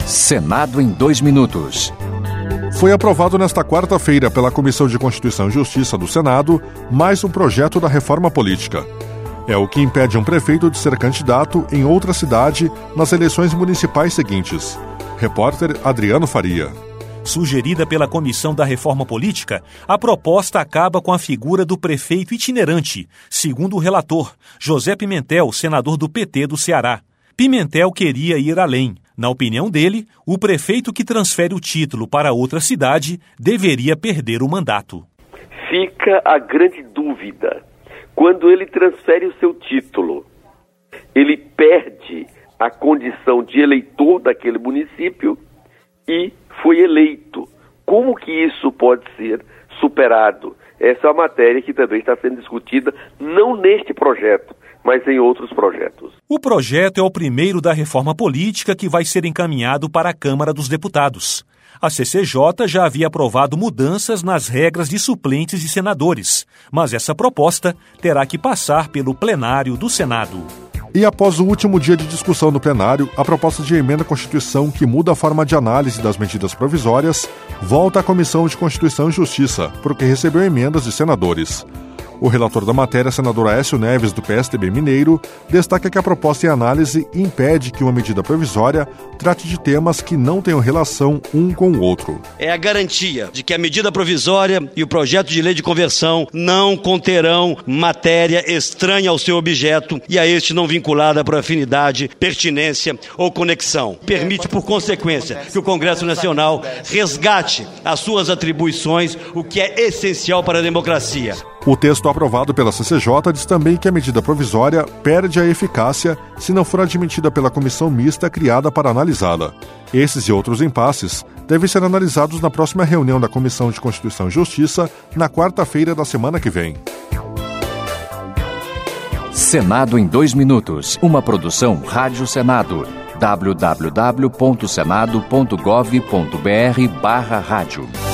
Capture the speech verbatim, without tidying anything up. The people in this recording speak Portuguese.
Senado em dois minutos. Foi aprovado nesta quarta-feira pela Comissão de Constituição e Justiça do Senado mais um projeto da reforma política. É o que impede um prefeito de ser candidato em outra cidade nas eleições municipais seguintes. Repórter Adriano Faria. Sugerida pela Comissão da Reforma Política, a proposta acaba com a figura do prefeito itinerante, segundo o relator, José Pimentel, senador do P T do Ceará. Pimentel queria ir além. Na opinião dele, o prefeito que transfere o título para outra cidade deveria perder o mandato. Fica a grande dúvida. Quando ele transfere o seu título, ele perde a condição de eleitor daquele município e foi eleito. Como que isso pode ser superado? Essa é uma matéria que também está sendo discutida, não neste projeto, mas em outros projetos. O projeto é o primeiro da reforma política que vai ser encaminhado para a Câmara dos Deputados. A C C J já havia aprovado mudanças nas regras de suplentes de senadores, mas essa proposta terá que passar pelo plenário do Senado. E após o último dia de discussão no plenário, a proposta de emenda à Constituição que muda a forma de análise das medidas provisórias volta à Comissão de Constituição e Justiça, porque recebeu emendas de senadores. O relator da matéria, senador Aécio Neves, do P S D B Mineiro, destaca que a proposta em análise impede que uma medida provisória trate de temas que não tenham relação um com o outro. É a garantia de que a medida provisória e o projeto de lei de conversão não conterão matéria estranha ao seu objeto e a este não vinculada por afinidade, pertinência ou conexão. Permite, por consequência, que o Congresso Nacional resgate as suas atribuições, o que é essencial para a democracia. O texto aprovado pela C C J diz também que a medida provisória perde a eficácia se não for admitida pela comissão mista criada para analisá-la. Esses e outros impasses devem ser analisados na próxima reunião da Comissão de Constituição e Justiça, na quarta-feira da semana que vem. Senado em dois minutos. Uma produção Rádio Senado. w w w ponto senado ponto gov ponto b r barra rádio.